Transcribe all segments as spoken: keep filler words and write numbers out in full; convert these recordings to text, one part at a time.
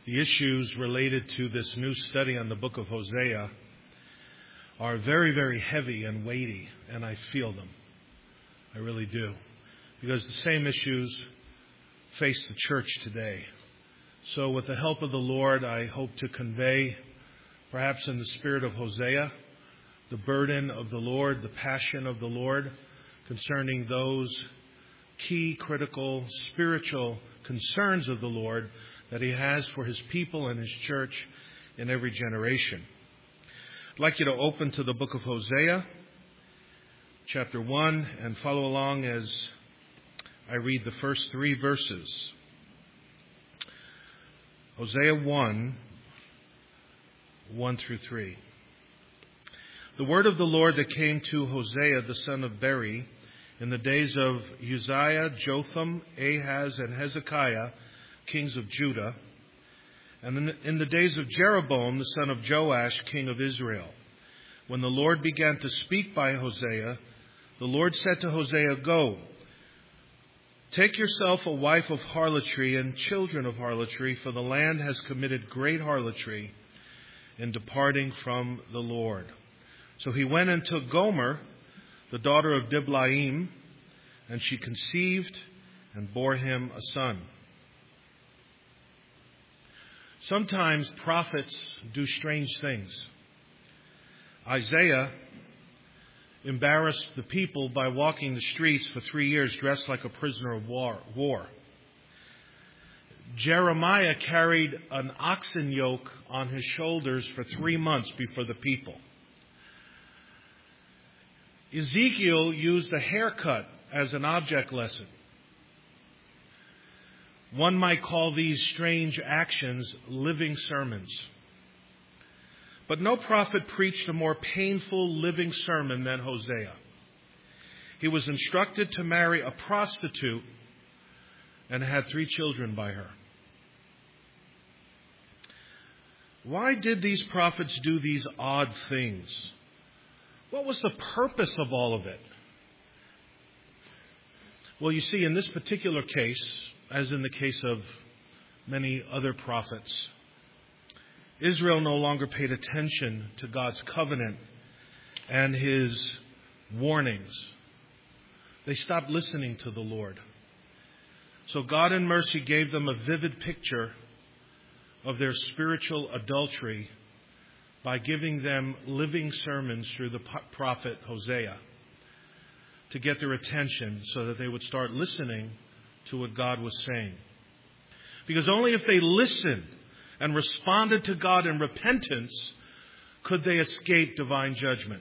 The issues related to this new study on the book of Hosea are very, very heavy and weighty, and I feel them. I really do. Because the same issues face the church today. So with the help of the Lord, I hope to convey, perhaps in the spirit of Hosea, the burden of the Lord, the passion of the Lord concerning those key, critical, spiritual concerns of the Lord that He has for His people and His church in every generation. I'd like you to open to the book of Hosea, chapter one, and follow along as I read the first three verses. Hosea one, one through three. The word of the Lord that came to Hosea, the son of Beri, in the days of Uzziah, Jotham, Ahaz, and Hezekiah, kings of Judah, and in the days of Jeroboam, the son of Joash, king of Israel. When the Lord began to speak by Hosea, the Lord said to Hosea, "Go, take yourself a wife of harlotry and children of harlotry, for the land has committed great harlotry in departing from the Lord." So he went and took Gomer, the daughter of Diblaim, and she conceived and bore him a son. Sometimes prophets do strange things. Isaiah embarrassed the people by walking the streets for three years dressed like a prisoner of war. war. Jeremiah carried an oxen yoke on his shoulders for three months before the people. Ezekiel used a haircut as an object lesson. One might call these strange actions living sermons. But no prophet preached a more painful living sermon than Hosea. He was instructed to marry a prostitute and had three children by her. Why did these prophets do these odd things? What was the purpose of all of it? Well, you see, in this particular case, as in the case of many other prophets, Israel no longer paid attention to God's covenant and His warnings. They stopped listening to the Lord. So God in mercy gave them a vivid picture of their spiritual adultery by giving them living sermons through the prophet Hosea to get their attention so that they would start listening to what God was saying. Because only if they listened and responded to God in repentance could they escape divine judgment.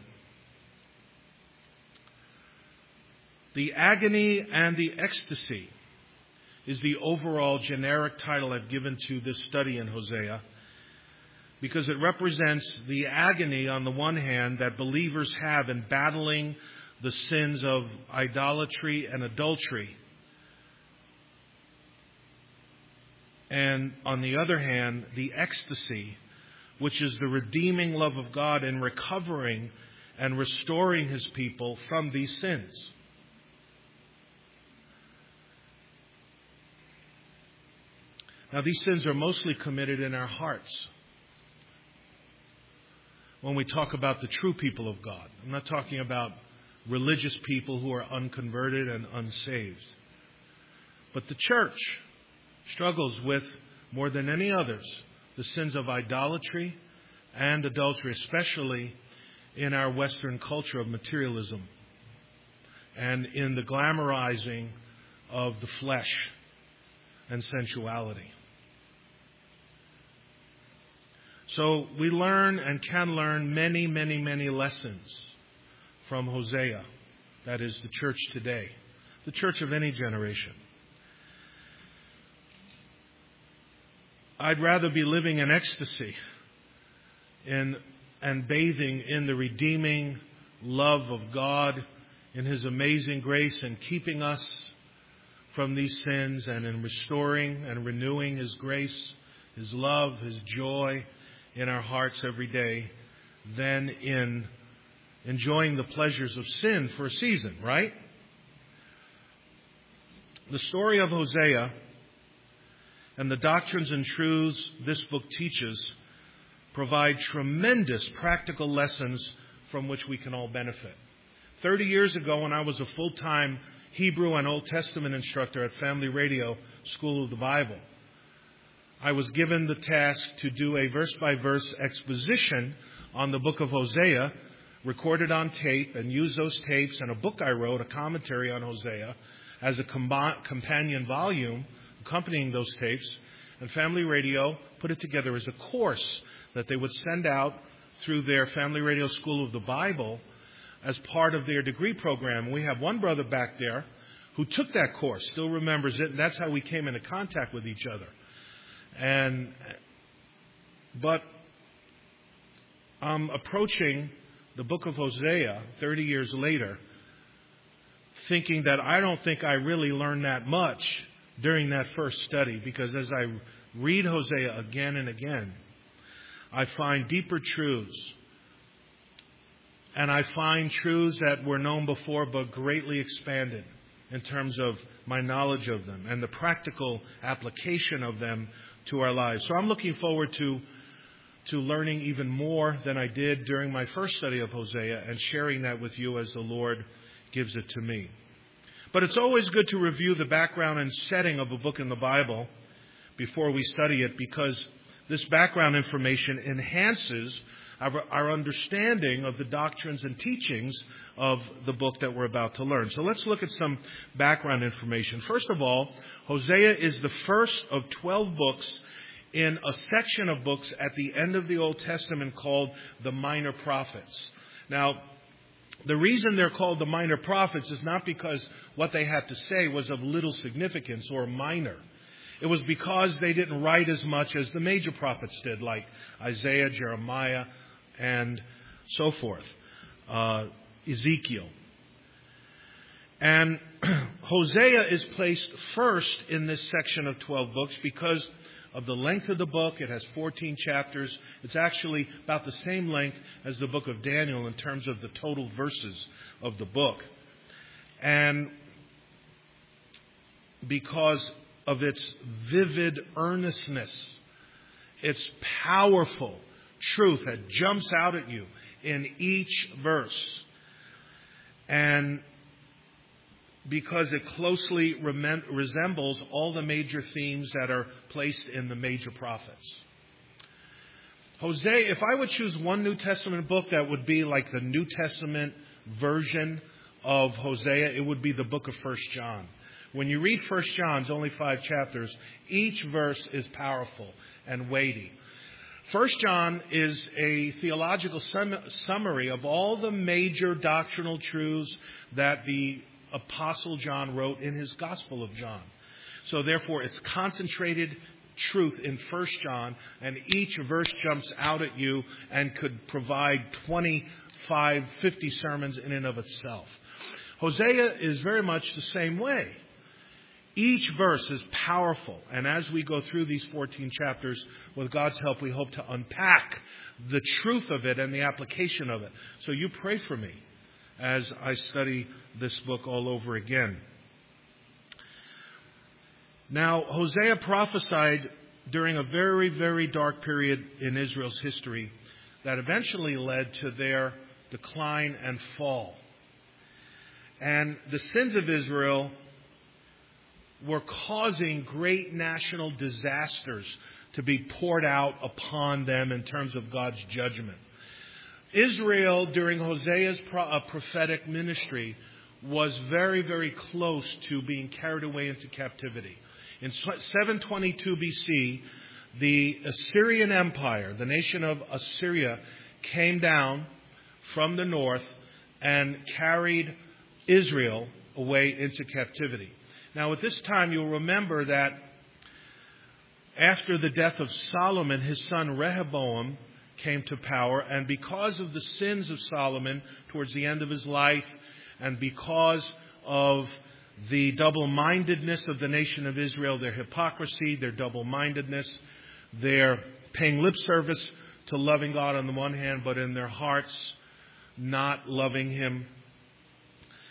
The agony and the ecstasy is the overall generic title I've given to this study in Hosea, because it represents the agony on the one hand that believers have in battling the sins of idolatry and adultery. And on the other hand, the ecstasy, which is the redeeming love of God in recovering and restoring His people from these sins. Now, these sins are mostly committed in our hearts. When we talk about the true people of God, I'm not talking about religious people who are unconverted and unsaved. But the church struggles with, more than any others, the sins of idolatry and adultery, especially in our Western culture of materialism and in the glamorizing of the flesh and sensuality. So we learn and can learn many, many, many lessons from Hosea. That is the church today, the church of any generation. I'd rather be living in ecstasy in, and bathing in the redeeming love of God, in His amazing grace, and keeping us from these sins, and in restoring and renewing His grace, His love, His joy in our hearts every day, than in enjoying the pleasures of sin for a season, right? The story of Hosea And the doctrines and truths this book teaches provide tremendous practical lessons from which we can all benefit. Thirty years ago, when I was a full-time Hebrew and Old Testament instructor at Family Radio School of the Bible, I was given the task to do a verse-by-verse exposition on the book of Hosea, recorded on tape, and use those tapes and a book I wrote, a commentary on Hosea, as a com- companion volume accompanying those tapes. And Family Radio put it together as a course that they would send out through their Family Radio School of the Bible as part of their degree program. We have one brother back there who took that course, still remembers it, and that's how we came into contact with each other. And but I'm approaching the book of Hosea thirty years later, thinking that I don't think I really learned that much during that first study, because as I read Hosea again and again, I find deeper truths. And I find truths that were known before but greatly expanded in terms of my knowledge of them and the practical application of them to our lives. So I'm looking forward to to learning even more than I did during my first study of Hosea and sharing that with you as the Lord gives it to me. But it's always good to review the background and setting of a book in the Bible before we study it, because this background information enhances our, our understanding of the doctrines and teachings of the book that we're about to learn. So let's look at some background information. First of all, Hosea is the first of twelve books in a section of books at the end of the Old Testament called the Minor Prophets. Now, the reason they're called the Minor Prophets is not because what they had to say was of little significance or minor. It was because they didn't write as much as the major prophets did, like Isaiah, Jeremiah, and so forth, uh, Ezekiel. And Hosea is placed first in this section of twelve books because of the length of the book. It has fourteen chapters. It's actually about the same length as the book of Daniel in terms of the total verses of the book. And because of its vivid earnestness, its powerful truth that jumps out at you in each verse, and because it closely rem- resembles all the major themes that are placed in the major prophets. Hosea, if I would choose one New Testament book that would be like the New Testament version of Hosea, it would be the book of First John. When you read First John, it's only five chapters. Each verse is powerful and weighty. First John is a theological sum- summary of all the major doctrinal truths that the Apostle John wrote in his Gospel of John. So therefore, it's concentrated truth in First John, and each verse jumps out at you and could provide twenty-five, fifty sermons in and of itself. Hosea is very much the same way. Each verse is powerful, and as we go through these fourteen chapters, with God's help, we hope to unpack the truth of it and the application of it. So you pray for me as I study this book all over again. Now, Hosea prophesied during a very, very dark period in Israel's history that eventually led to their decline and fall. And the sins of Israel were causing great national disasters to be poured out upon them in terms of God's judgment. Israel, during Hosea's prophetic ministry, was very, very close to being carried away into captivity. In seven twenty-two B C, the Assyrian Empire, the nation of Assyria, came down from the north and carried Israel away into captivity. Now, at this time, you'll remember that after the death of Solomon, his son Rehoboam came to power, and because of the sins of Solomon towards the end of his life, and because of the double-mindedness of the nation of Israel, their hypocrisy, their double-mindedness, their paying lip service to loving God on the one hand, but in their hearts not loving Him.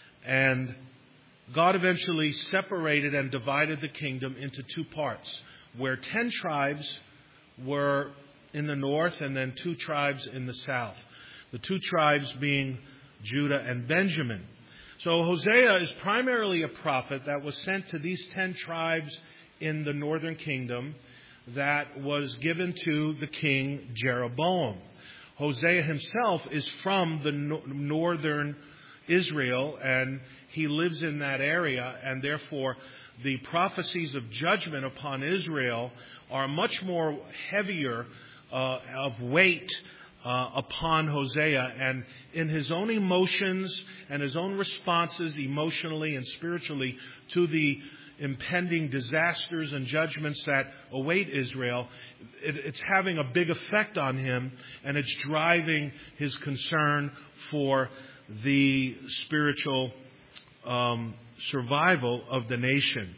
And God eventually separated and divided the kingdom into two parts. where ten tribes were in the north and then two tribes in the south. The two tribes being Judah and Benjamin. So Hosea is primarily a prophet that was sent to these ten tribes in the northern kingdom that was given to the king Jeroboam. Hosea himself is from the no- northern Israel, and he lives in that area, and therefore the prophecies of judgment upon Israel are much more heavier uh, of weight uh, upon Hosea, and in his own emotions and his own responses emotionally and spiritually to the impending disasters and judgments that await Israel, it, it's having a big effect on him, and it's driving his concern for the spiritual um, survival of the nation.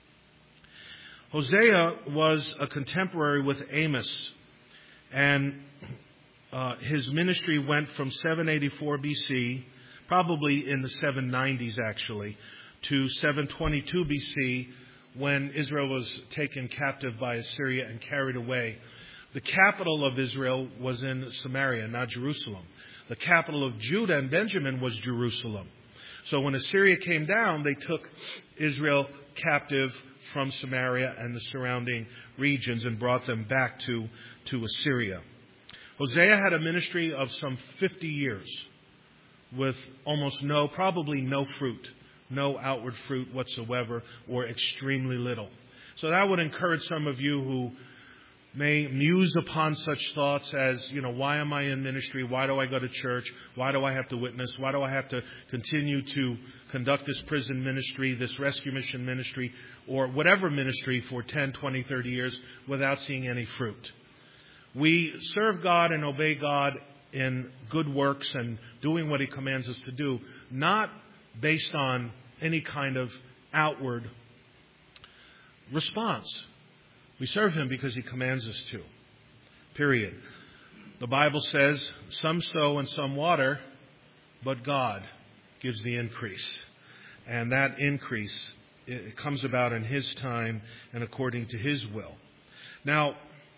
Hosea was a contemporary with Amos, and uh, his ministry went from seven eighty-four B C, probably in the seven nineties actually, to seven twenty-two B C, when Israel was taken captive by Assyria and carried away. The capital of Israel was in Samaria, not Jerusalem. The capital of Judah and Benjamin was Jerusalem. So when Assyria came down, they took Israel captive from Samaria and the surrounding regions and brought them back to, to Assyria. Hosea had a ministry of some fifty years with almost no, probably no fruit, no outward fruit whatsoever, or extremely little. So that would encourage some of you who may muse upon such thoughts as, you know, why am I in ministry? Why do I go to church? Why do I have to witness? Why do I have to continue to conduct this prison ministry, this rescue mission ministry, or whatever ministry for ten, twenty, thirty years without seeing any fruit? We serve God and obey God in good works and doing what He commands us to do, not based on any kind of outward response. We serve Him because He commands us to. Period. The Bible says, some sow and some water, but God gives the increase. And that increase, it comes about in His time and according to His will. Now,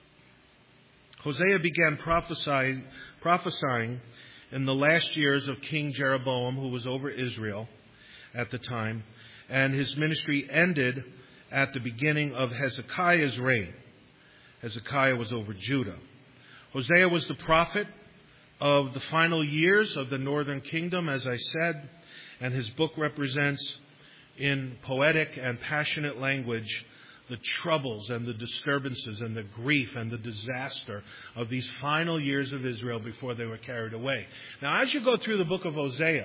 Hosea began prophesying, prophesying in the last years of King Jeroboam, who was over Israel at the time, and his ministry ended at the beginning of Hezekiah's reign. Hezekiah was over Judah. Hosea was the prophet of the final years of the northern kingdom, as I said, and his book represents in poetic and passionate language the troubles and the disturbances and the grief and the disaster of these final years of Israel before they were carried away. Now, as you go through the book of Hosea,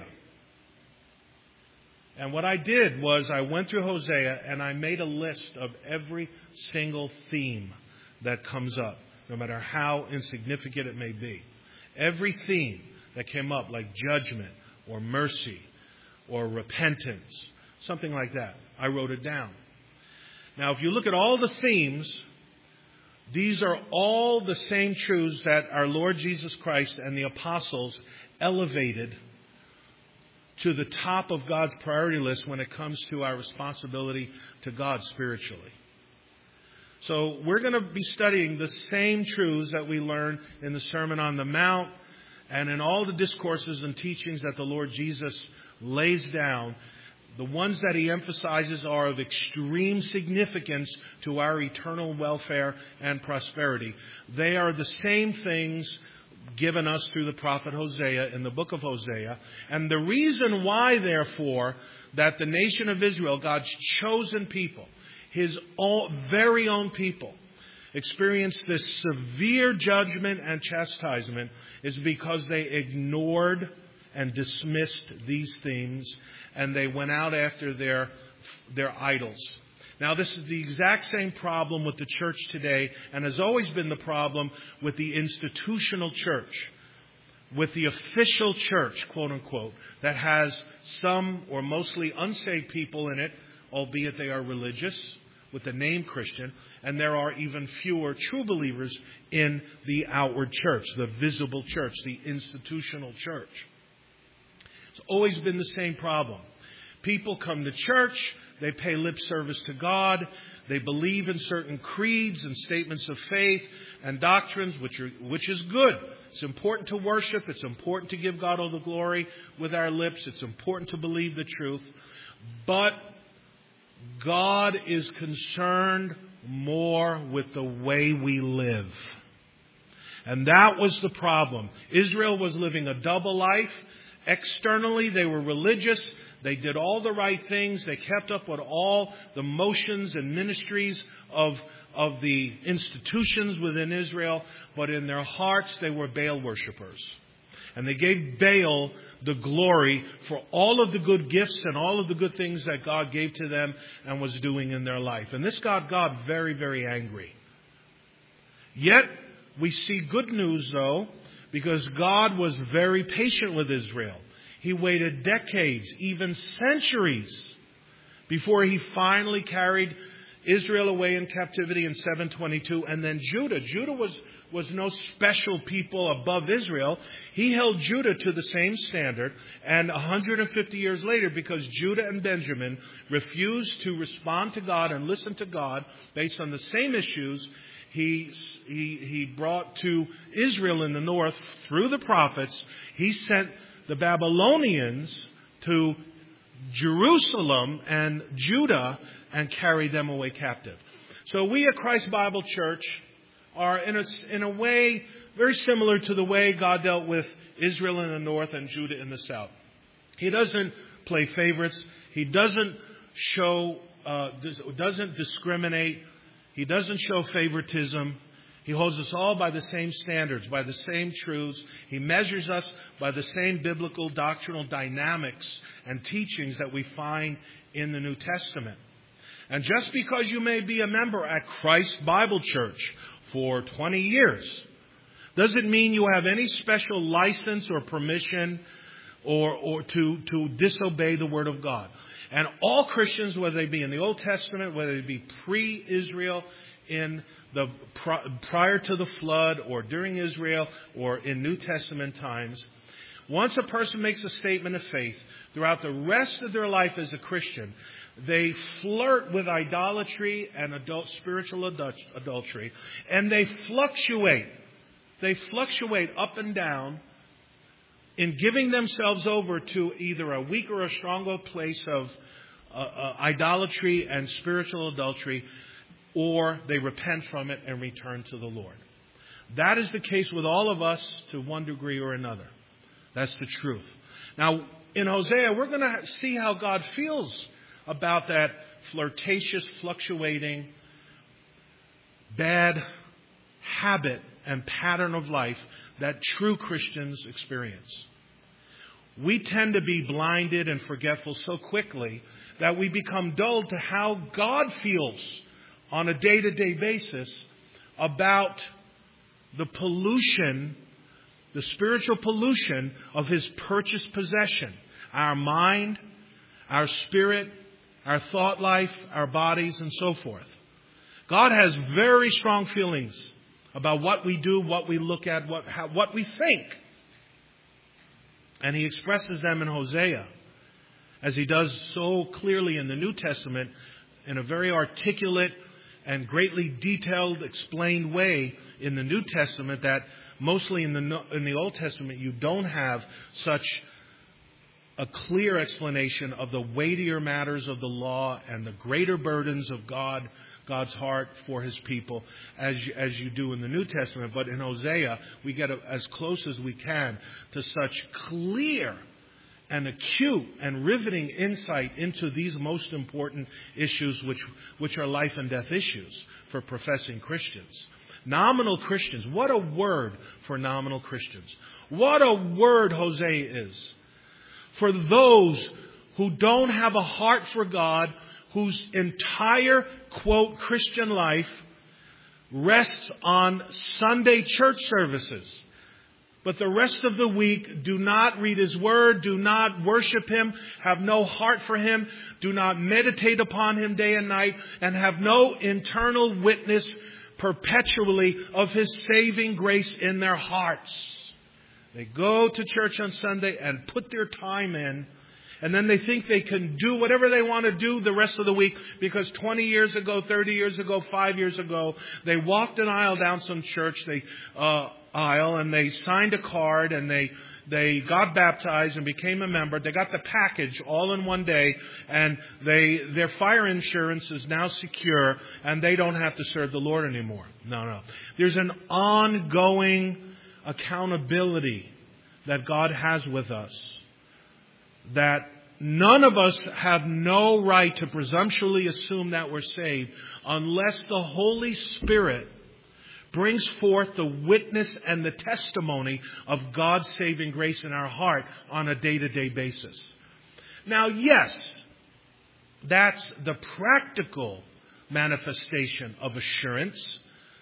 and what I did was I went through Hosea and I made a list of every single theme that comes up, no matter how insignificant it may be. Every theme that came up, like judgment or mercy or repentance, something like that, I wrote it down. Now, if you look at all the themes, these are all the same truths that our Lord Jesus Christ and the apostles elevated to the top of God's priority list when it comes to our responsibility to God spiritually. So we're going to be studying the same truths that we learn in the Sermon on the Mount and in all the discourses and teachings that the Lord Jesus lays down. The ones that He emphasizes are of extreme significance to our eternal welfare and prosperity. They are the same things given us through the prophet Hosea in the book of Hosea. And the reason why, therefore, that the nation of Israel, God's chosen people, His own, very own people, experienced this severe judgment and chastisement is because they ignored and dismissed these themes, and they went out after their, their idols. Now, this is the exact same problem with the church today, and has always been the problem with the institutional church, with the official church, quote unquote, that has some or mostly unsaved people in it, albeit they are religious, with the name Christian, and there are even fewer true believers in the outward church, the visible church, the institutional church. It's always been the same problem. People come to church, they pay lip service to God, They believe in certain creeds and statements of faith and doctrines, which are, which is good. It's important to worship. It's important to give God all the glory with our lips. It's important to believe the truth. But God is concerned more with the way we live. And that was the problem. Israel was living a double life. Externally, they were religious. They did all the right things. They kept up with all the motions and ministries of, of the institutions within Israel. But in their hearts, they were Baal worshipers. And they gave Baal the glory for all of the good gifts and all of the good things that God gave to them and was doing in their life. And this got God very, very angry. Yet, we see good news, though, because God was very patient with Israel. He waited decades, even centuries, before he finally carried Israel away in captivity in seven twenty-two. And then Judah. Judah was, was no special people above Israel. He held Judah to the same standard. And one hundred fifty years later, because Judah and Benjamin refused to respond to God and listen to God based on the same issues, He, he, he brought to Israel in the north through the prophets. He sent the Babylonians to Jerusalem and Judah and carried them away captive. So we at Christ Bible Church are in a, in a way very similar to the way God dealt with Israel in the north and Judah in the south. He doesn't play favorites. He doesn't show, uh, doesn't discriminate. He doesn't show favoritism. He holds us all by the same standards, by the same truths. He measures us by the same biblical doctrinal dynamics and teachings that we find in the New Testament. And just because you may be a member at Christ Bible Church for twenty years doesn't mean you have any special license or permission or, or to, to disobey the Word of God. And all Christians, whether they be in the Old Testament, whether they be pre-Israel, in the prior to the flood, or during Israel, or in New Testament times, once a person makes a statement of faith, throughout the rest of their life as a Christian, they flirt with idolatry and adult, spiritual adultery, and they fluctuate. They fluctuate up and down in giving themselves over to either a weak or a stronger place of uh, uh, idolatry and spiritual adultery, or they repent from it and return to the Lord. That is the case with all of us to one degree or another. That's the truth. Now, in Hosea, we're going to see how God feels about that flirtatious, fluctuating, bad habit and pattern of life that true Christians experience. We tend to be blinded and forgetful so quickly that we become dull to how God feels on a day-to-day basis about the pollution, the spiritual pollution of His purchased possession. Our mind, our spirit, our thought life, our bodies, and so forth. God has very strong feelings about what we do, what we look at, what, how, what we think. And He expresses them in Hosea, as He does so clearly in the New Testament, in a very articulate and greatly detailed, explained way in the New Testament, that mostly in the in the Old Testament you don't have such a clear explanation of the weightier matters of the law and the greater burdens of God, God's heart for His people as you, as you do in the New Testament. But in Hosea, we get as close as we can to such clear and acute and riveting insight into these most important issues, which, which are life and death issues for professing Christians. Nominal Christians. What a word for nominal Christians. What a word Hosea is. For those who don't have a heart for God, whose entire, quote, Christian life rests on Sunday church services, but the rest of the week do not read His Word, do not worship Him, have no heart for Him, do not meditate upon Him day and night, and have no internal witness perpetually of His saving grace in their hearts. They go to church on Sunday and put their time in, And then they think they can do whatever they want to do the rest of the week because twenty years ago, thirty years ago, five years ago, they walked an aisle down some church they, uh, aisle and they signed a card and they They got baptized and became a member. They got the package all in one day, and they their fire insurance is now secure, and they don't have to serve the Lord anymore. No, no. There's an ongoing accountability that God has with us, that none of us have no right to presumptuously assume that we're saved unless the Holy Spirit brings forth the witness and the testimony of God's saving grace in our heart on a day-to-day basis. Now, yes, that's the practical manifestation of assurance.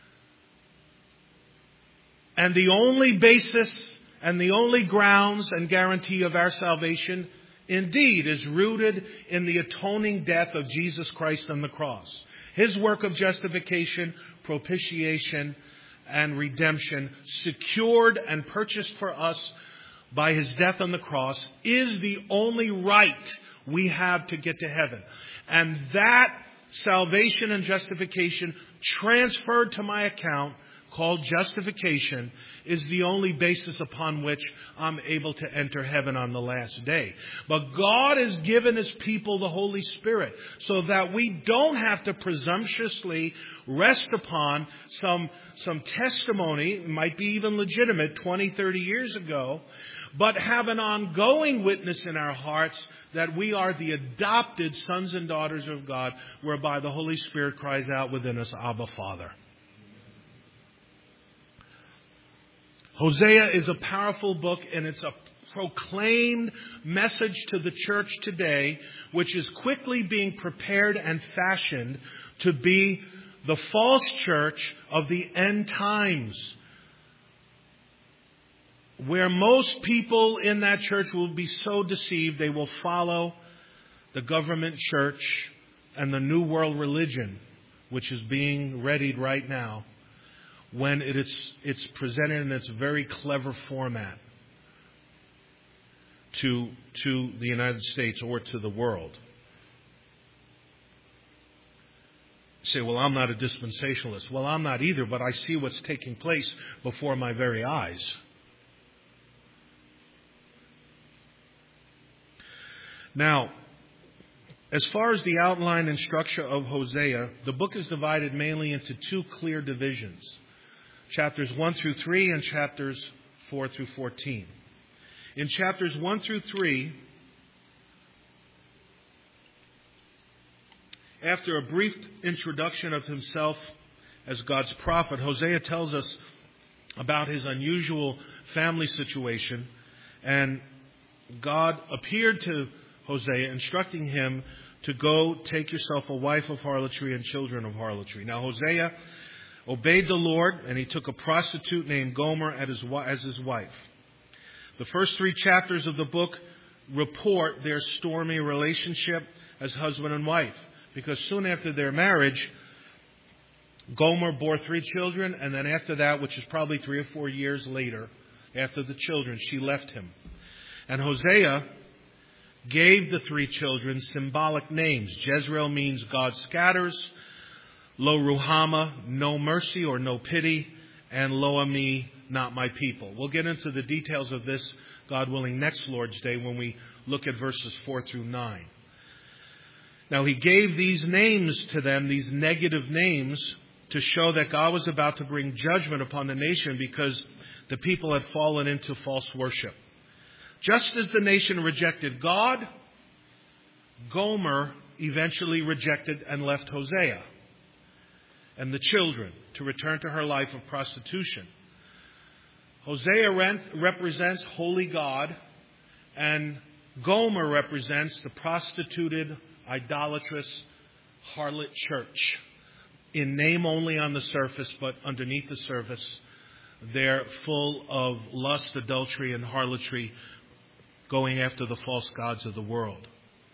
And the only basis and the only grounds and guarantee of our salvation, indeed, is rooted in the atoning death of Jesus Christ on the cross. His work of justification, propitiation, and redemption, secured and purchased for us by His death on the cross, is the only right we have to get to heaven. And that salvation and justification transferred to my account, called justification, is the only basis upon which I'm able to enter heaven on the last day. But God has given His people the Holy Spirit so that we don't have to presumptuously rest upon some, some testimony, it might be even legitimate twenty, thirty years ago, but have an ongoing witness in our hearts that we are the adopted sons and daughters of God, whereby the Holy Spirit cries out within us, Abba, Father. Hosea is a powerful book, and it's a proclaimed message to the church today, which is quickly being prepared and fashioned to be the false church of the end times, where most people in that church will be so deceived they will follow the government church and the New World religion, which is being readied right now, when it is, it's presented in its very clever format to, to the United States or to the world. You say, well, I'm not a dispensationalist. Well, I'm not either, but I see what's taking place before my very eyes. Now, as far as the outline and structure of Hosea, the book is divided mainly into two clear divisions. Chapters one through three and chapters four through fourteen. In chapters one through three, after a brief introduction of himself as God's prophet, Hosea tells us about his unusual family situation, and God appeared to Hosea, instructing him to go take yourself a wife of harlotry and children of harlotry. Now, Hosea obeyed the Lord, and he took a prostitute named Gomer as his wife. The first three chapters of the book report their stormy relationship as husband and wife, because soon after their marriage, Gomer bore three children, and then after that, which is probably three or four years later, after the children, she left him. And Hosea gave the three children symbolic names. Jezreel means God scatters, Lo Ruhama, no mercy or no pity, and Lo Ami, not my people. We'll get into the details of this, God willing, next Lord's Day when we look at verses four through nine. Now, he gave these names to them, these negative names, to show that God was about to bring judgment upon the nation because the people had fallen into false worship. Just as the nation rejected God, Gomer eventually rejected and left Hosea and the children to return to her life of prostitution. Hosea represents holy God, and Gomer represents the prostituted, idolatrous, harlot church. In name only on the surface, but underneath the surface, they're full of lust, adultery, and harlotry, going after the false gods of the world.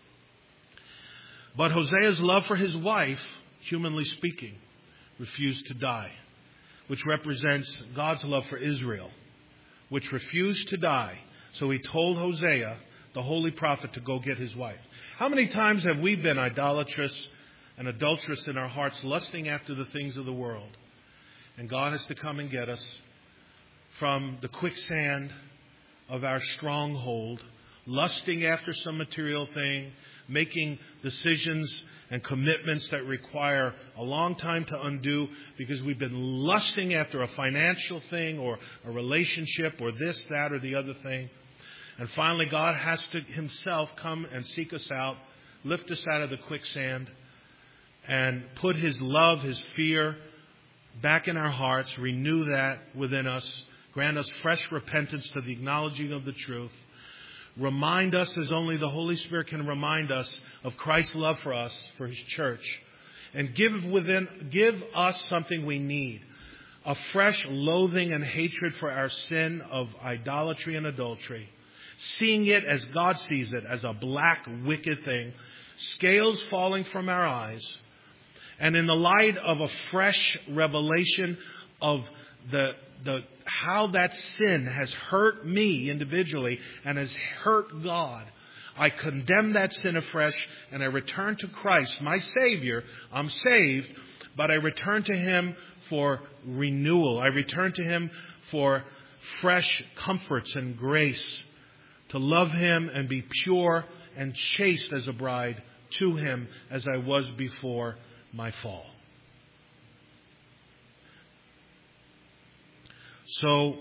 But Hosea's love for his wife, humanly speaking, refused to die, which represents God's love for Israel, which refused to die. So he told Hosea the holy prophet to go get his wife. How many times have we been idolatrous and adulterous in our hearts, lusting after the things of the world? And God has to come and get us from the quicksand of our stronghold, lusting after some material thing, making decisions and commitments that require a long time to undo because we've been lusting after a financial thing or a relationship or this, that, or the other thing. And finally, God has to himself come and seek us out, lift us out of the quicksand, and put his love, his fear back in our hearts, renew that within us, grant us fresh repentance to the acknowledging of the truth. Remind us, as only the Holy Spirit can remind us, of Christ's love for us, for his church. And give within, give us something we need. A fresh loathing and hatred for our sin of idolatry and adultery. Seeing it as God sees it, as a black, wicked thing. Scales falling from our eyes. And in the light of a fresh revelation of the the how that sin has hurt me individually and has hurt God, I condemn that sin afresh and I return to Christ, my Savior. I'm saved, but I return to him for renewal. I return to him for fresh comforts and grace, to love him and be pure and chaste as a bride to him as I was before my fall. So,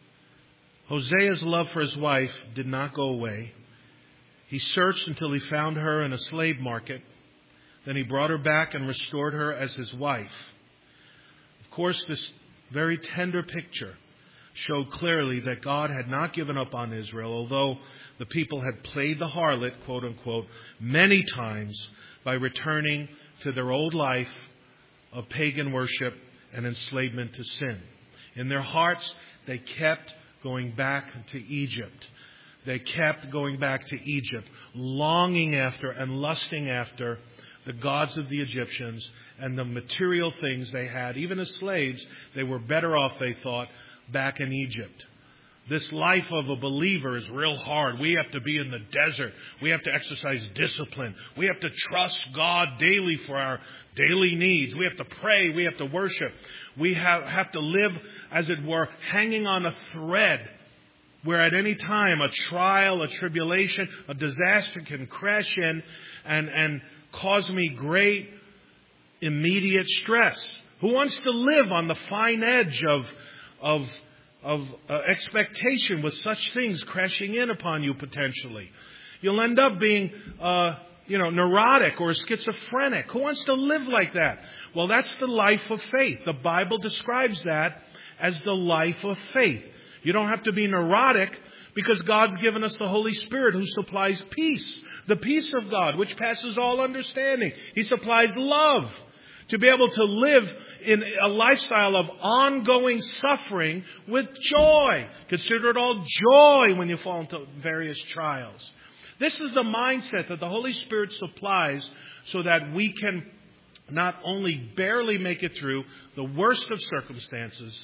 Hosea's love for his wife did not go away. He searched until he found her in a slave market. Then he brought her back and restored her as his wife. Of course, this very tender picture showed clearly that God had not given up on Israel, although the people had played the harlot, quote unquote, many times by returning to their old life of pagan worship and enslavement to sin. In their hearts, they kept going back to Egypt. They kept going back to Egypt, longing after and lusting after the gods of the Egyptians and the material things they had. Even as slaves, they were better off, they thought, back in Egypt. This life of a believer is real hard. We have to be in the desert. We have to exercise discipline. We have to trust God daily for our daily needs. We have to pray. We have to worship. We have, have to live, as it were, hanging on a thread where at any time a trial, a tribulation, a disaster can crash in and, and cause me great immediate stress. Who wants to live on the fine edge of of of uh, expectation with such things crashing in upon you potentially? You'll end up being, uh, you know, neurotic or schizophrenic. Who wants to live like that? Well, that's the life of faith. The Bible describes that as the life of faith. You don't have to be neurotic because God's given us the Holy Spirit who supplies peace. The peace of God, which passes all understanding. He supplies love to be able to live in a lifestyle of ongoing suffering with joy. Consider it all joy when you fall into various trials. This is the mindset that the Holy Spirit supplies so that we can not only barely make it through the worst of circumstances,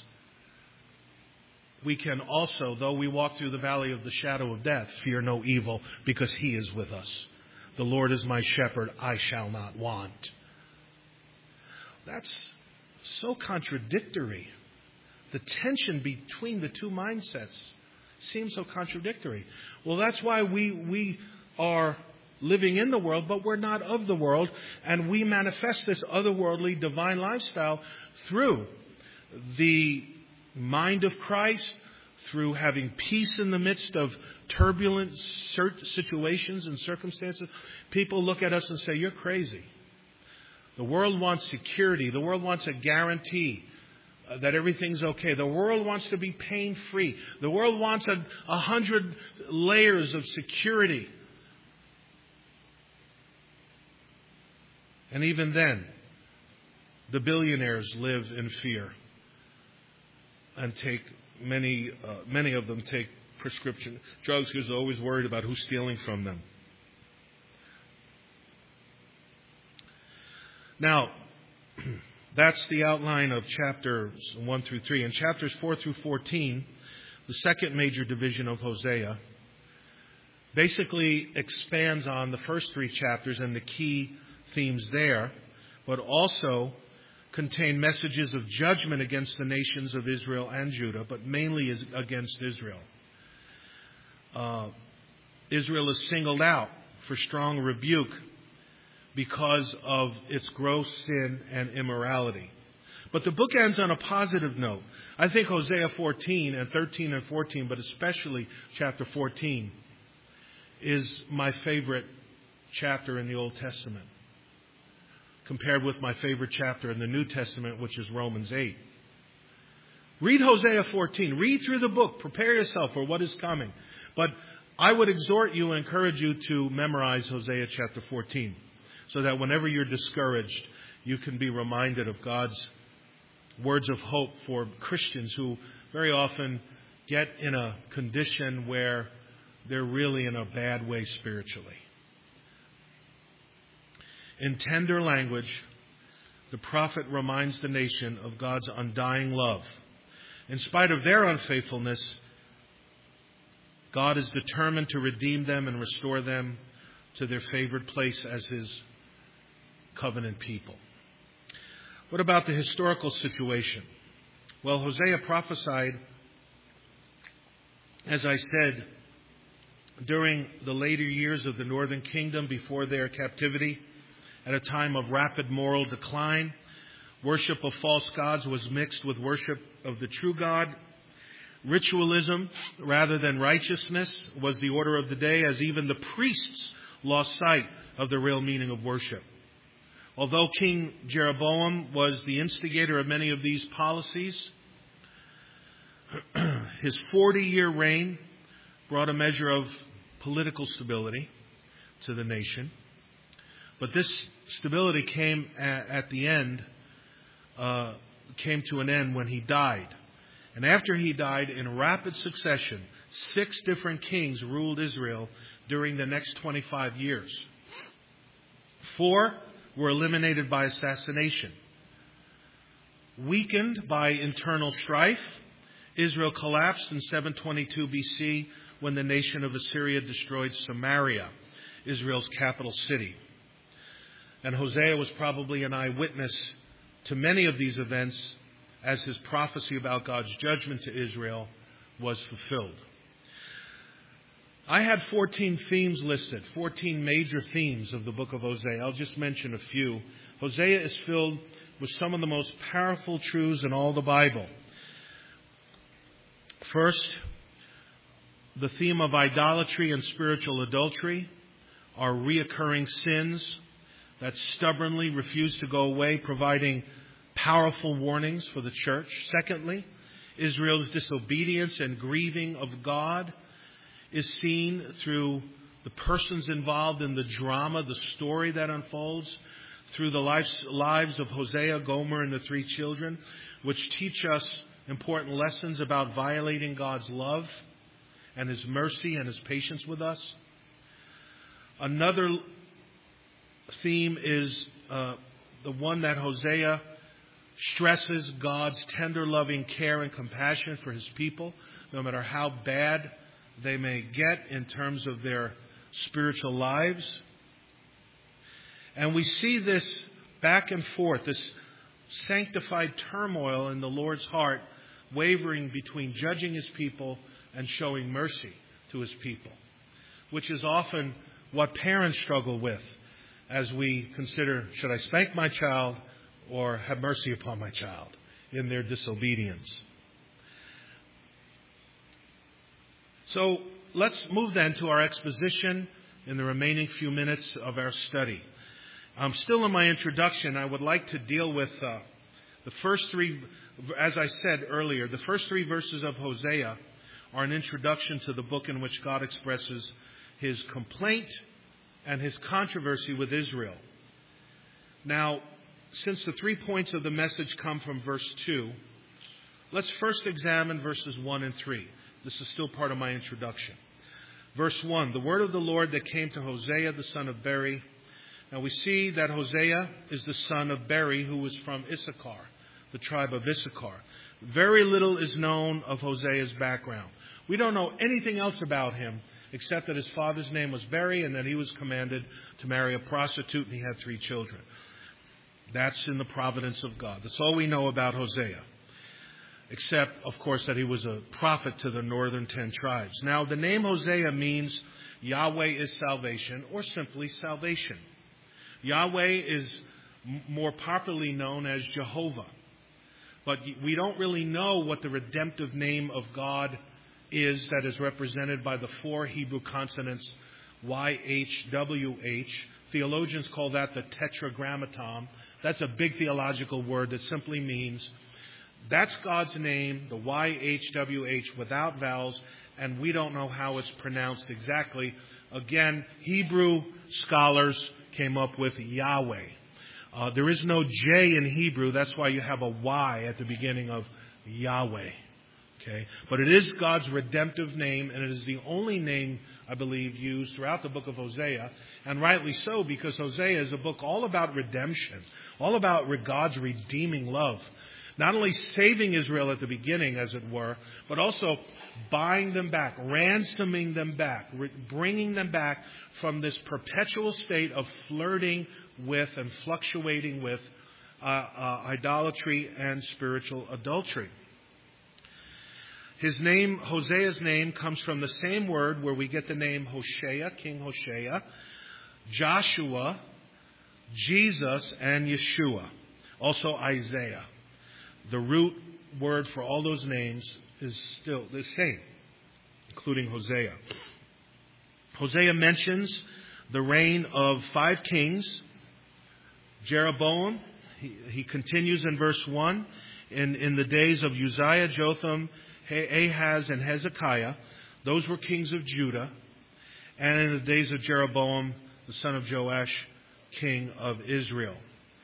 we can also, though we walk through the valley of the shadow of death, fear no evil because he is with us. The Lord is my shepherd, I shall not want. That's so contradictory. The tension between the two mindsets seems so contradictory. Well, that's why we we are living in the world, but we're not of the world. And we manifest this otherworldly divine lifestyle through the mind of Christ, through having peace in the midst of turbulent situations and circumstances. People look at us and say, you're crazy. The world wants security. The world wants a guarantee uh, that everything's okay. The world wants to be pain-free. The world wants a, a hundred layers of security. And even then, the billionaires live in fear and take many, uh, many of them take prescription drugs because they're always worried about who's stealing from them. Now, that's the outline of chapters one through three. In chapters four through fourteen, the second major division of Hosea, basically expands on the first three chapters and the key themes there, but also contain messages of judgment against the nations of Israel and Judah, but mainly is against Israel. Uh, Israel is singled out for strong rebuke because of its gross sin and immorality. But the book ends on a positive note. I think Hosea fourteen and thirteen and fourteen, but especially chapter fourteen, is my favorite chapter in the Old Testament, compared with my favorite chapter in the New Testament, which is Romans eight. Read Hosea fourteen. Read through the book. Prepare yourself for what is coming. But I would exhort you and encourage you to memorize Hosea chapter fourteen, so that whenever you're discouraged, you can be reminded of God's words of hope for Christians who very often get in a condition where they're really in a bad way spiritually. In tender language, the prophet reminds the nation of God's undying love. In spite of their unfaithfulness, God is determined to redeem them and restore them to their favored place as His covenant people. What about the historical situation? Well, Hosea prophesied, as I said, during the later years of the northern kingdom before their captivity, at a time of rapid moral decline. Worship of false gods was mixed with worship of the true God. Ritualism, rather than righteousness, was the order of the day, as even the priests lost sight of the real meaning of worship. Although King Jeroboam was the instigator of many of these policies, his forty-year reign brought a measure of political stability to the nation. But this stability came at, at the end, uh, came to an end when he died. And after he died, in rapid succession, six different kings ruled Israel during the next twenty-five years. Four were eliminated by assassination. Weakened by internal strife, Israel collapsed in seven twenty-two B C when the nation of Assyria destroyed Samaria, Israel's capital city. And Hosea was probably an eyewitness to many of these events, as his prophecy about God's judgment to Israel was fulfilled. I had fourteen themes listed, fourteen major themes of the book of Hosea. I'll just mention a few. Hosea is filled with some of the most powerful truths in all the Bible. First, the theme of idolatry and spiritual adultery are reoccurring sins that stubbornly refuse to go away, providing powerful warnings for the church. Secondly, Israel's disobedience and grieving of God is seen through the persons involved in the drama, the story that unfolds, through the lives, lives of Hosea, Gomer, and the three children, which teach us important lessons about violating God's love and His mercy and His patience with us. Another theme is uh, the one that Hosea stresses God's tender, loving care and compassion for His people, no matter how bad they may get in terms of their spiritual lives. And we see this back and forth, this sanctified turmoil in the Lord's heart, wavering between judging His people and showing mercy to His people, which is often what parents struggle with as we consider, should I spank my child or have mercy upon my child in their disobedience? So let's move then to our exposition in the remaining few minutes of our study. I'm still in my introduction. I would like to deal with uh, the first three, as I said earlier, the first three verses of Hosea are an introduction to the book in which God expresses His complaint and His controversy with Israel. Now, since the three points of the message come from verse two, let's first examine verses one and three. This is still part of my introduction. Verse one, the word of the Lord that came to Hosea, the son of Beri. Now we see that Hosea is the son of Beri, who was from Issachar, the tribe of Issachar. Very little is known of Hosea's background. We don't know anything else about him except that his father's name was Beri and that he was commanded to marry a prostitute and he had three children. That's in the providence of God. That's all we know about Hosea. Except, of course, that he was a prophet to the northern ten tribes. Now, the name Hosea means Yahweh is salvation, or simply salvation. Yahweh is m- more popularly known as Jehovah. But we don't really know what the redemptive name of God is that is represented by the four Hebrew consonants Y H W H. Theologians call that the tetragrammaton. That's a big theological word that simply means that's God's name, the Y H W H, without vowels, and we don't know how it's pronounced exactly. Again, Hebrew scholars came up with Yahweh. Uh, there is no J in Hebrew. That's why you have a Y at the beginning of Yahweh. Okay, but it is God's redemptive name, and it is the only name, I believe, used throughout the book of Hosea, and rightly so, because Hosea is a book all about redemption, all about God's redeeming love. Not only saving Israel at the beginning, as it were, but also buying them back, ransoming them back, bringing them back from this perpetual state of flirting with and fluctuating with uh, uh, idolatry and spiritual adultery. His name, Hosea's name, comes from the same word where we get the name Hoshea, King Hoshea, Joshua, Jesus, and Yeshua. Also Isaiah. The root word for all those names is still the same, including Hosea. Hosea mentions the reign of five kings. Jeroboam, he, he continues in verse one, in, in the days of Uzziah, Jotham, Ahaz, and Hezekiah. Those were kings of Judah. And in the days of Jeroboam, the son of Joash, king of Israel.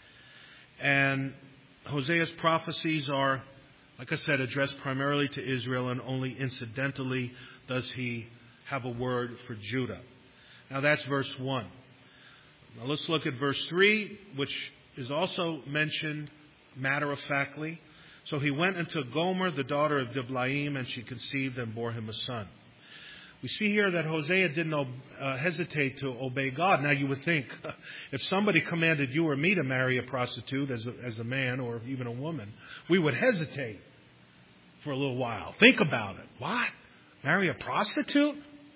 And Hosea's prophecies are, like I said, addressed primarily to Israel, and only incidentally does he have a word for Judah. Now that's verse one. Now let's look at verse three, which is also mentioned matter-of-factly. So he went unto Gomer, the daughter of Diblaim, and she conceived and bore him a son. We see here that Hosea didn't uh, hesitate to obey God. Now you would think, if somebody commanded you or me to marry a prostitute as a, as a man or even a woman, we would hesitate for a little while. Think about it. What? Marry a prostitute?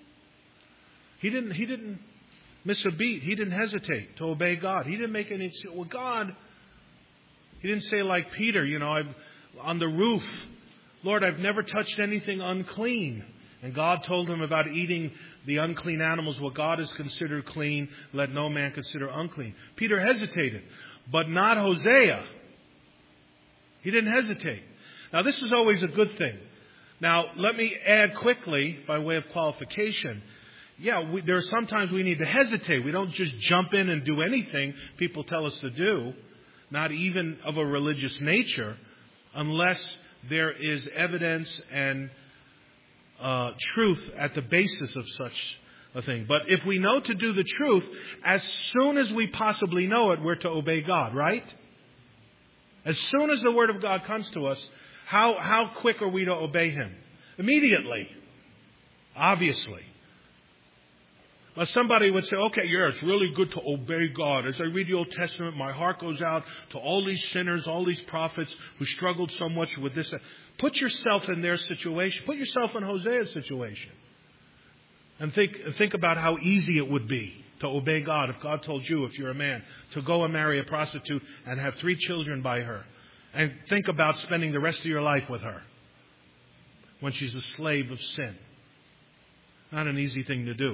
He didn't, he didn't miss a beat. He didn't hesitate to obey God. He didn't make any... Well, God, he didn't say like Peter, you know, I've, on the roof, Lord, I've never touched anything unclean. And God told him about eating the unclean animals. What God has considered clean, let no man consider unclean. Peter hesitated, but not Hosea. He didn't hesitate. Now, this is always a good thing. Now, let me add quickly, by way of qualification. Yeah, we, there are sometimes we need to hesitate. We don't just jump in and do anything people tell us to do, not even of a religious nature, unless there is evidence and Uh, truth at the basis of such a thing. But if we know to do the truth, as soon as we possibly know it, we're to obey God, right? As soon as the Word of God comes to us, how, how quick are we to obey Him? Immediately. Obviously. Well, somebody would say, okay, yeah, it's really good to obey God. As I read the Old Testament, my heart goes out to all these sinners, all these prophets who struggled so much with this. Put yourself in their situation. Put yourself in Hosea's situation. And think, think about how easy it would be to obey God if God told you, if you're a man, to go and marry a prostitute and have three children by her. And think about spending the rest of your life with her when she's a slave of sin. Not an easy thing to do.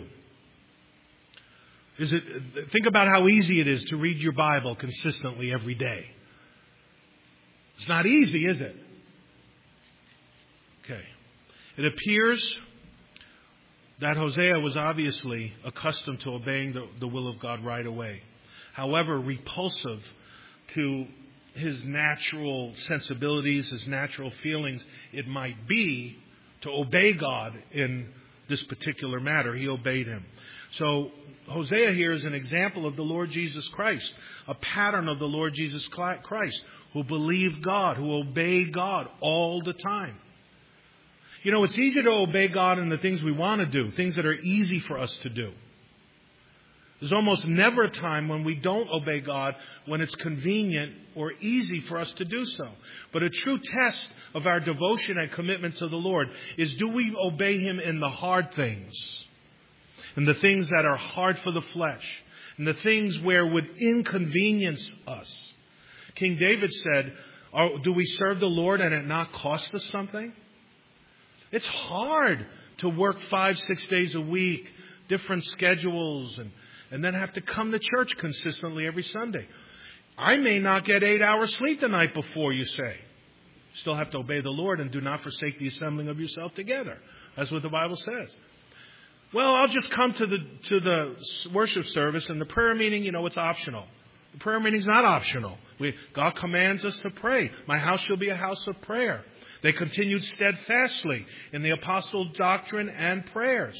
Is it? Think about how easy it is to read your Bible consistently every day. It's not easy, is it? Okay. It appears that Hosea was obviously accustomed to obeying the, the will of God right away. However repulsive to his natural sensibilities, his natural feelings it might be to obey God in this particular matter, he obeyed him. So Hosea here is an example of the Lord Jesus Christ, a pattern of the Lord Jesus Christ, who believed God, who obeyed God all the time. You know, it's easy to obey God in the things we want to do, things that are easy for us to do. There's almost never a time when we don't obey God when it's convenient or easy for us to do so. But a true test of our devotion and commitment to the Lord is, do we obey Him in the hard things, in the things that are hard for the flesh, in the things where would inconvenience us? King David said, oh, do we serve the Lord and it not cost us something? It's hard to work five, six days a week, different schedules, and And then have to come to church consistently every Sunday. I may not get eight hours sleep the night before, you say. Still have to obey the Lord and do not forsake the assembling of yourself together. That's what the Bible says. Well, I'll just come to the to the worship service, and the prayer meeting, you know, it's optional. The prayer meeting's not optional. We, God commands us to pray. My house shall be a house of prayer. They continued steadfastly in the apostle doctrine and prayers.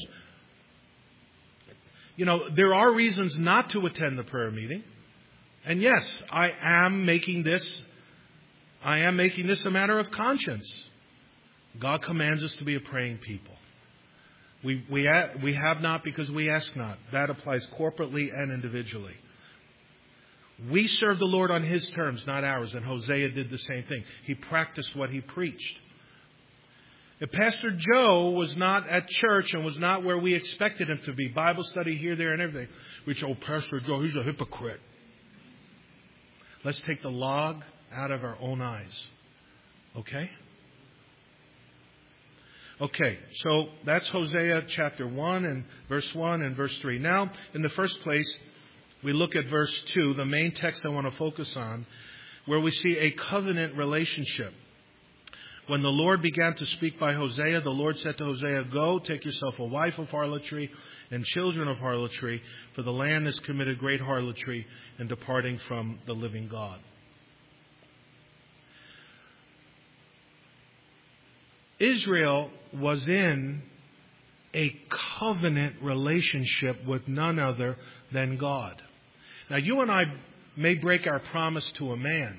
You know, there are reasons not to attend the prayer meeting. And yes, I am making this, I am making this a matter of conscience. God commands us to be a praying people. We, we, we have not because we ask not. That applies corporately and individually. We serve the Lord on His terms, not ours. And Hosea did the same thing. He practiced what he preached. If Pastor Joe was not at church and was not where we expected him to be, Bible study here, there, and everything, we'd say, oh, Pastor Joe, he's a hypocrite. Let's take the log out of our own eyes. Okay? Okay, so that's Hosea chapter one and verse one and verse three. Now, in the first place, we look at verse two, the main text I want to focus on, where we see a covenant relationship. When the Lord began to speak by Hosea, the Lord said to Hosea, go, take yourself a wife of harlotry and children of harlotry, for the land has committed great harlotry in departing from the living God. Israel was in a covenant relationship with none other than God. Now, you and I may break our promise to a man.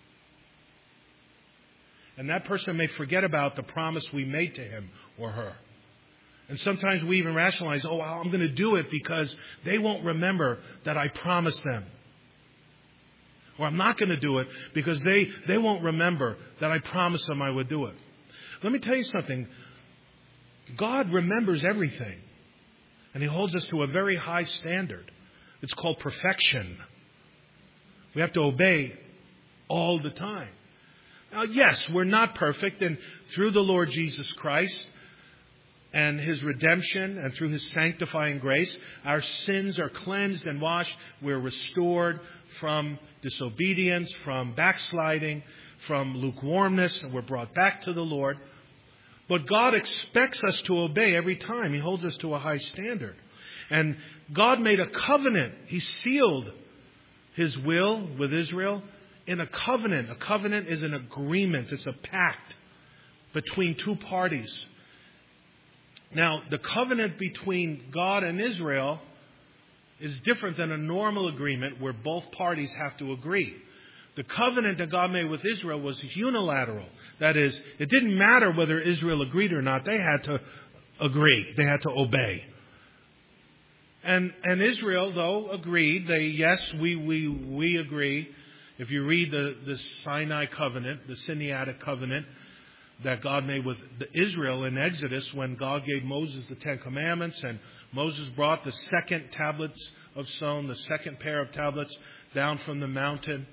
And that person may forget about the promise we made to him or her. And sometimes we even rationalize, oh, well, I'm going to do it because they won't remember that I promised them. Or I'm not going to do it because they, they won't remember that I promised them I would do it. Let me tell you something. God remembers everything. And He holds us to a very high standard. It's called perfection. We have to obey all the time. Now, yes, we're not perfect, and through the Lord Jesus Christ and His redemption and through His sanctifying grace, our sins are cleansed and washed. We're restored from disobedience, from backsliding, from lukewarmness, and we're brought back to the Lord. But God expects us to obey every time. He holds us to a high standard. And God made a covenant. He sealed His will with Israel in a covenant. A covenant is an agreement. It's a pact between two parties. Now, the covenant between God and Israel is different than a normal agreement where both parties have to agree. The covenant that God made with Israel was unilateral. That is, it didn't matter whether Israel agreed or not. They had to agree. They had to obey. And and Israel, though, agreed. They, yes, we we we agree. If you read the, the Sinai covenant, the Sinaitic covenant that God made with the Israel in Exodus, when God gave Moses the Ten Commandments, and Moses brought the second tablets of stone, the second pair of tablets down from the mountain,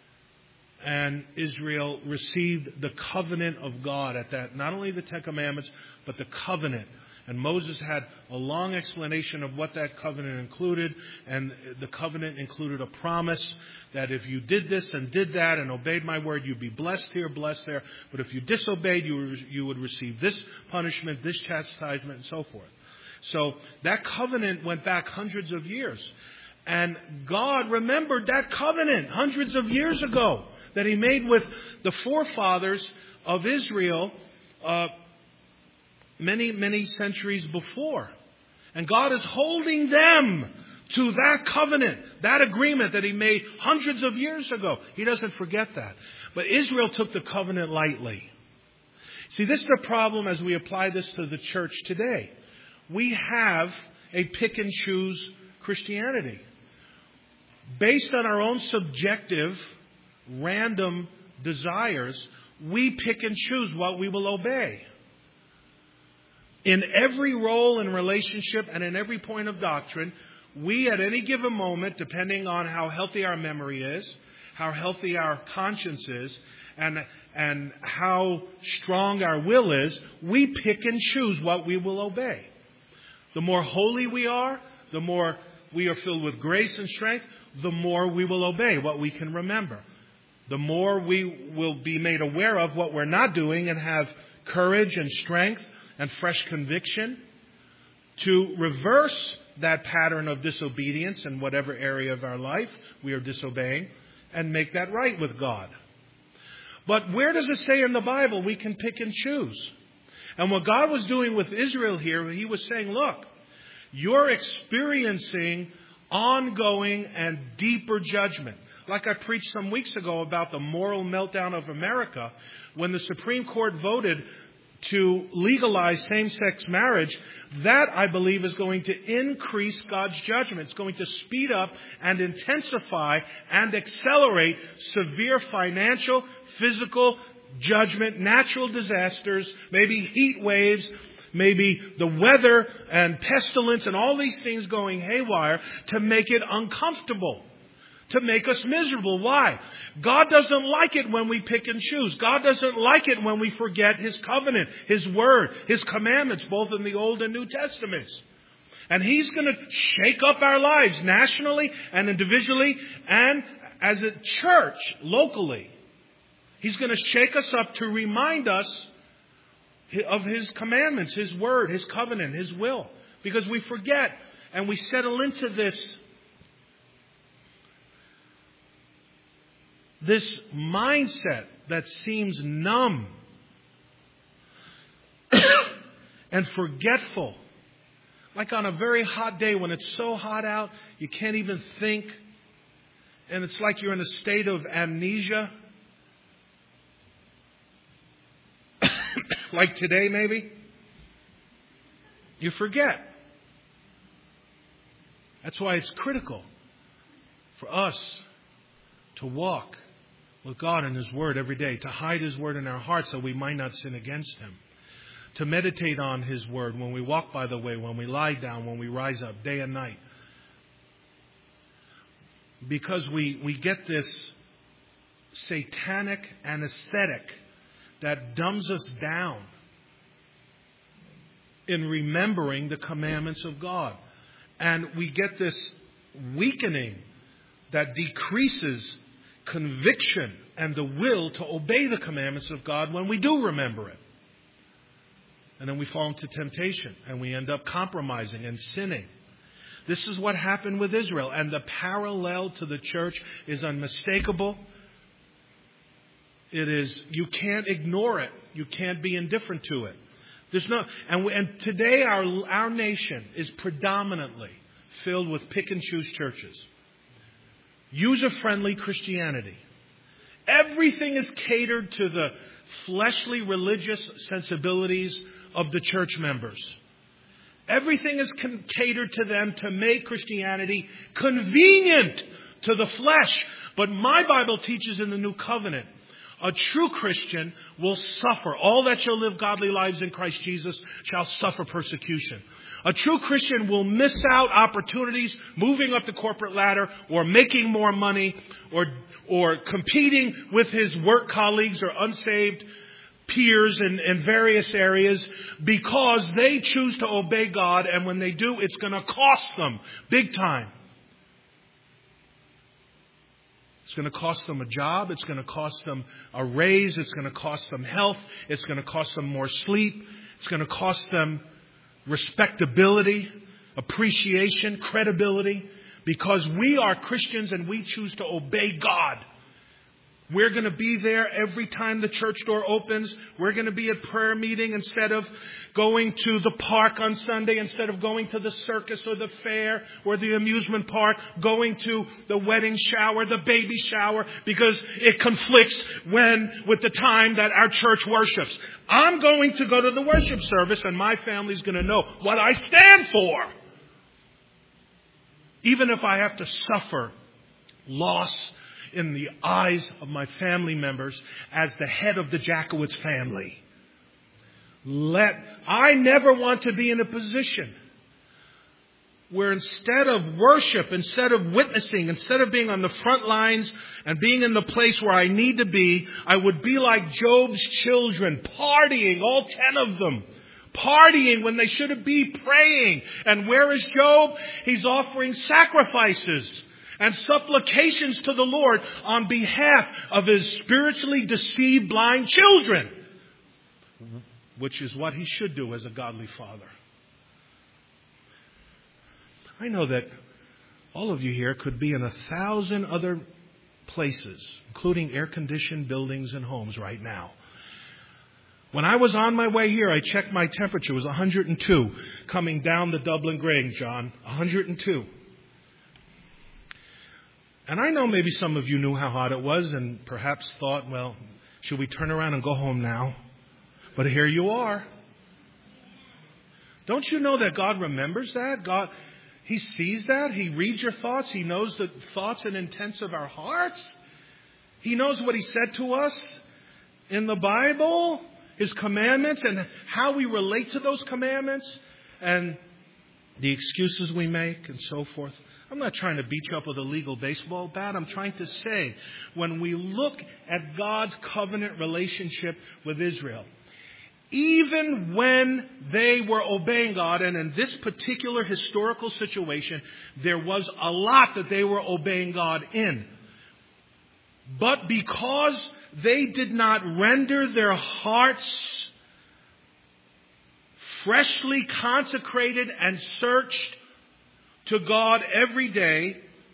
and Israel received the covenant of God at that, not only the Ten Commandments, but the covenant. And Moses had a long explanation of what that covenant included. And the covenant included a promise that if you did this and did that and obeyed my word, you'd be blessed here, blessed there. But if you disobeyed, you, you would receive this punishment, this chastisement, and so forth. So that covenant went back hundreds of years. And God remembered that covenant hundreds of years ago that He made with the forefathers of Israel uh, many, many centuries before. And God is holding them to that covenant, that agreement that He made hundreds of years ago. He doesn't forget that. But Israel took the covenant lightly. See, this is the problem as we apply this to the church today. We have a pick and choose Christianity. Based on our own subjective, random desires, we pick and choose what we will obey. In every role and relationship and in every point of doctrine, we at any given moment, depending on how healthy our memory is, how healthy our conscience is, and, and how strong our will is, we pick and choose what we will obey. The more holy we are, the more we are filled with grace and strength, the more we will obey what we can remember. The more we will be made aware of what we're not doing and have courage and strength and fresh conviction to reverse that pattern of disobedience in whatever area of our life we are disobeying and make that right with God. But where does it say in the Bible we can pick and choose? And what God was doing with Israel here, He was saying, look, you're experiencing ongoing and deeper judgment. Like I preached some weeks ago about the moral meltdown of America, when the Supreme Court voted to legalize same-sex marriage, that, I believe, is going to increase God's judgment. It's going to speed up and intensify and accelerate severe financial, physical judgment, natural disasters, maybe heat waves, maybe the weather and pestilence and all these things going haywire to make it uncomfortable, to make us miserable. Why? God doesn't like it when we pick and choose. God doesn't like it when we forget His covenant, His word, His commandments, both in the Old and New Testaments. And He's going to shake up our lives nationally and individually and as a church locally. He's going to shake us up to remind us of His commandments, His word, His covenant, His will. Because we forget and we settle into this This mindset that seems numb and forgetful. Like on a very hot day when it's so hot out, you can't even think. And it's like you're in a state of amnesia. Like today maybe. You forget. That's why it's critical for us to walk with God and His Word every day, to hide His Word in our hearts so we might not sin against Him, to meditate on His Word when we walk by the way, when we lie down, when we rise up, day and night. Because we, we get this satanic anesthetic that dumbs us down in remembering the commandments of God. And we get this weakening that decreases conviction and the will to obey the commandments of God when we do remember it. And then we fall into temptation and we end up compromising and sinning. This is what happened with Israel. And the parallel to the church is unmistakable. It is, you can't ignore it. You can't be indifferent to it. There's no, and, we, and today our, our nation is predominantly filled with pick and choose churches. User-friendly Christianity. Everything is catered to the fleshly religious sensibilities of the church members. Everything is con- catered to them to make Christianity convenient to the flesh. But my Bible teaches in the New Covenant, a true Christian will suffer. All that shall live godly lives in Christ Jesus shall suffer persecution. A true Christian will miss out opportunities moving up the corporate ladder or making more money or or competing with his work colleagues or unsaved peers in, in various areas because they choose to obey God, and when they do, it's going to cost them big time. It's going to cost them a job. It's going to cost them a raise. It's going to cost them health. It's going to cost them more sleep. It's going to cost them respectability, appreciation, credibility, because we are Christians and we choose to obey God. We're going to be there every time the church door opens. We're going to be at prayer meeting instead of going to the park on Sunday, instead of going to the circus or the fair or the amusement park, going to the wedding shower, the baby shower, because it conflicts when with the time that our church worships. I'm going to go to the worship service, and my family's going to know what I stand for. Even if I have to suffer loss in the eyes of my family members as the head of the Jackowitz family. Let, I never want to be in a position where instead of worship, instead of witnessing, instead of being on the front lines and being in the place where I need to be, I would be like Job's children, partying, all ten of them. Partying when they should be praying. And where is Job? He's offering sacrifices and supplications to the Lord on behalf of his spiritually deceived blind children. Mm-hmm. Which is what he should do as a godly father. I know that all of you here could be in a thousand other places, including air-conditioned buildings and homes right now. When I was on my way here, I checked my temperature. It was one hundred two coming down the Dublin Grange, John. one hundred two. And I know maybe some of you knew how hot it was and perhaps thought, well, should we turn around and go home now? But here you are. Don't you know that God remembers that? God, He sees that. He reads your thoughts. He knows the thoughts and intents of our hearts. He knows what He said to us in the Bible, His commandments, and how we relate to those commandments, and the excuses we make, and so forth. I'm not trying to beat you up with a legal baseball bat. I'm trying to say, when we look at God's covenant relationship with Israel, even when they were obeying God, and in this particular historical situation, there was a lot that they were obeying God in. But because they did not render their hearts freshly consecrated and searched to God every day,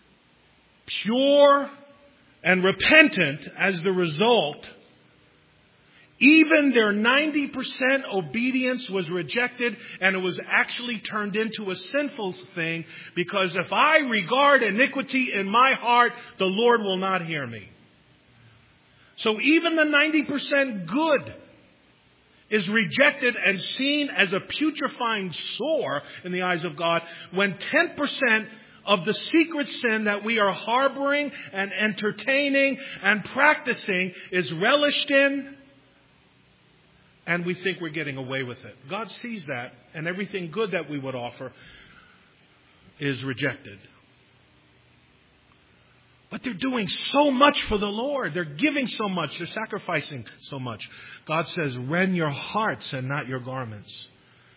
pure and repentant as the result, even their ninety percent obedience was rejected, and it was actually turned into a sinful thing, because if I regard iniquity in my heart, the Lord will not hear me. So even the ninety percent good is rejected and seen as a putrefying sore in the eyes of God, when ten percent of the secret sin that we are harboring and entertaining and practicing is relished in, and we think we're getting away with it. God sees that, and everything good that we would offer is rejected. But they're doing so much for the Lord. They're giving so much. They're sacrificing so much. God says, rend your hearts and not your garments.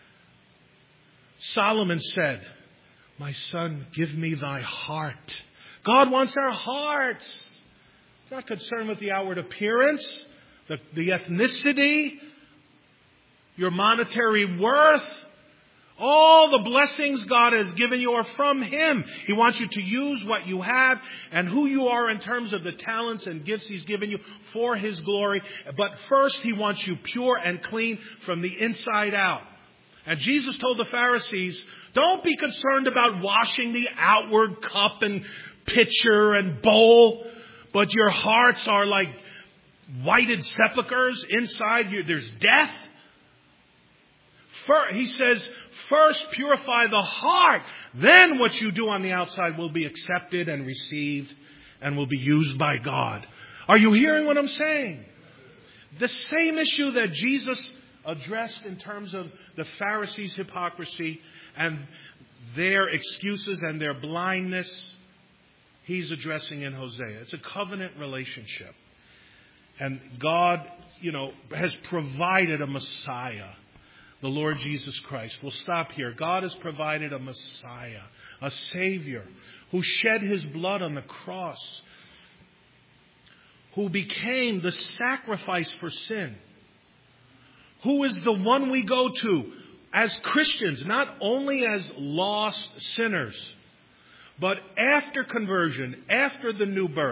Solomon said, my son, give me thy heart. God wants our hearts. He's not concerned with the outward appearance, the, the ethnicity, your monetary worth. All the blessings God has given you are from Him. He wants you to use what you have and who you are in terms of the talents and gifts He's given you for His glory. But first, He wants you pure and clean from the inside out. And Jesus told the Pharisees, don't be concerned about washing the outward cup and pitcher and bowl, but your hearts are like whited sepulchres. Inside you, there's death. First, he says, first purify the heart. Then what you do on the outside will be accepted and received and will be used by God. Are you hearing what I'm saying? The same issue that Jesus addressed in terms of the Pharisees' hypocrisy and their excuses and their blindness, He's addressing in Hosea. It's a covenant relationship. And God, you know, has provided a Messiah. The Lord Jesus Christ. We'll stop here. God has provided a Messiah, a Savior, who shed His blood on the cross, who became the sacrifice for sin, who is the one we go to as Christians, not only as lost sinners, but after conversion, after the new birth,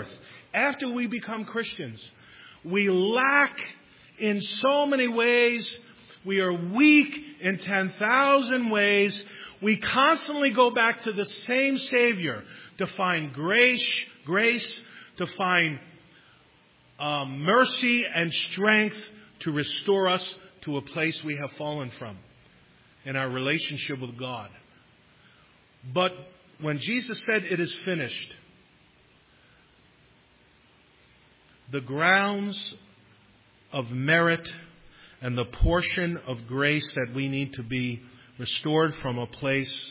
after we become Christians, we lack in so many ways. We are weak in ten thousand ways. We constantly go back to the same Savior to find grace, grace, to find um, mercy and strength to restore us to a place we have fallen from in our relationship with God. But when Jesus said it is finished, the grounds of merit and the portion of grace that we need to be restored from a place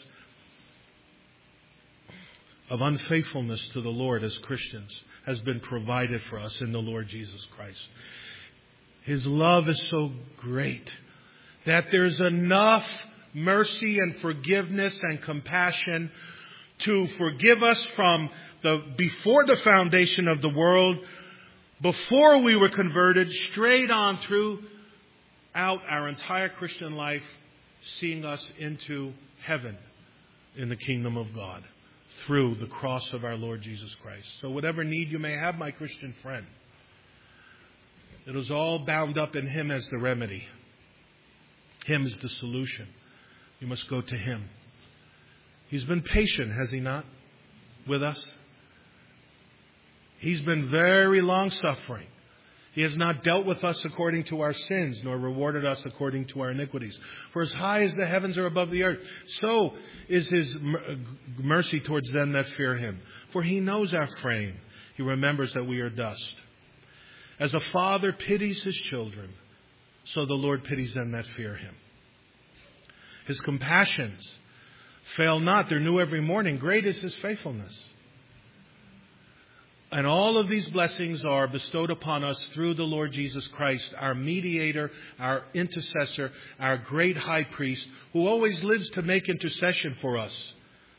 of unfaithfulness to the Lord as Christians has been provided for us in the Lord Jesus Christ. His love is so great that there's enough mercy and forgiveness and compassion to forgive us from the before the foundation of the world, before we were converted, straight on throughout our entire Christian life, seeing us into heaven in the kingdom of God through the cross of our Lord Jesus Christ. So whatever need you may have, my Christian friend, it is all bound up in Him as the remedy. Him is the solution. You must go to Him. He's been patient, has He not, with us? He's been very long-suffering. He has not dealt with us according to our sins, nor rewarded us according to our iniquities. For as high as the heavens are above the earth, so is His mercy towards them that fear Him. For He knows our frame. He remembers that we are dust. As a father pities his children, so the Lord pities them that fear Him. His compassions fail not. They're new every morning. Great is His faithfulness. And all of these blessings are bestowed upon us through the Lord Jesus Christ, our mediator, our intercessor, our great high priest, who always lives to make intercession for us.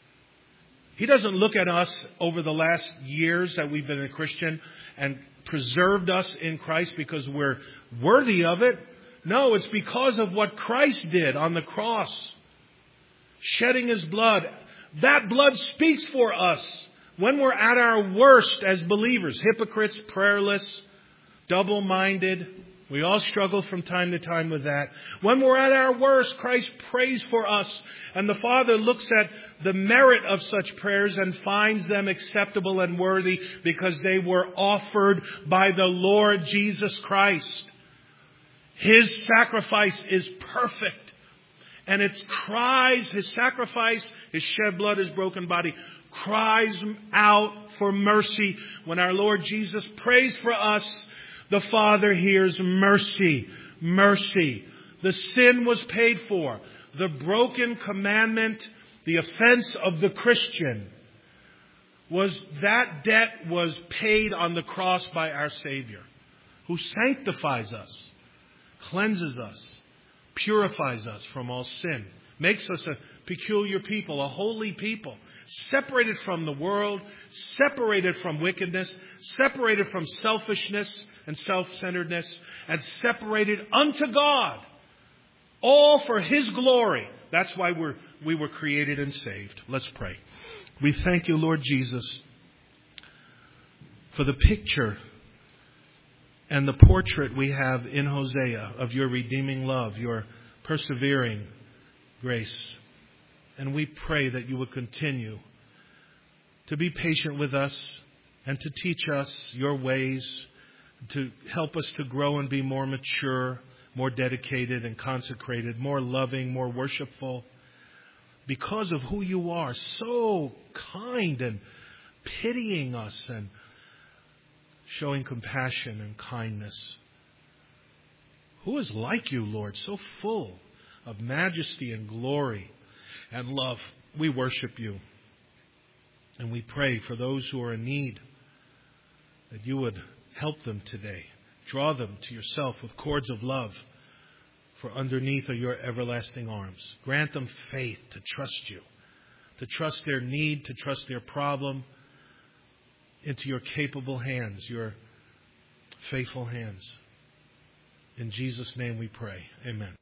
He doesn't look at us over the last years that we've been a Christian and preserved us in Christ because we're worthy of it. No, it's because of what Christ did on the cross, shedding His blood. That blood speaks for us. When we're at our worst as believers, hypocrites, prayerless, double-minded, we all struggle from time to time with that. When we're at our worst, Christ prays for us. And the Father looks at the merit of such prayers and finds them acceptable and worthy because they were offered by the Lord Jesus Christ. His sacrifice is perfect. And it cries, His sacrifice, His shed blood, His broken body, cries out for mercy. When our Lord Jesus prays for us, the Father hears mercy, mercy. The sin was paid for. The broken commandment, the offense of the Christian, was that debt was paid on the cross by our Savior, who sanctifies us, cleanses us, purifies us from all sin, makes us a peculiar people, a holy people, separated from the world, separated from wickedness, separated from selfishness and self-centeredness, and separated unto God, all for His glory. That's why we're, we were created and saved. Let's pray. We thank You, Lord Jesus, for the picture and the portrait we have in Hosea of Your redeeming love, Your persevering grace. And we pray that You would continue to be patient with us and to teach us Your ways, to help us to grow and be more mature, more dedicated and consecrated, more loving, more worshipful, because of who You are, so kind and pitying us and showing compassion and kindness. Who is like You, Lord, so full of majesty and glory and love? We worship You. And we pray for those who are in need, that You would help them today. Draw them to Yourself with cords of love, for underneath are Your everlasting arms. Grant them faith to trust You, to trust their need, to trust their problem into Your capable hands, Your faithful hands. In Jesus' name we pray. Amen.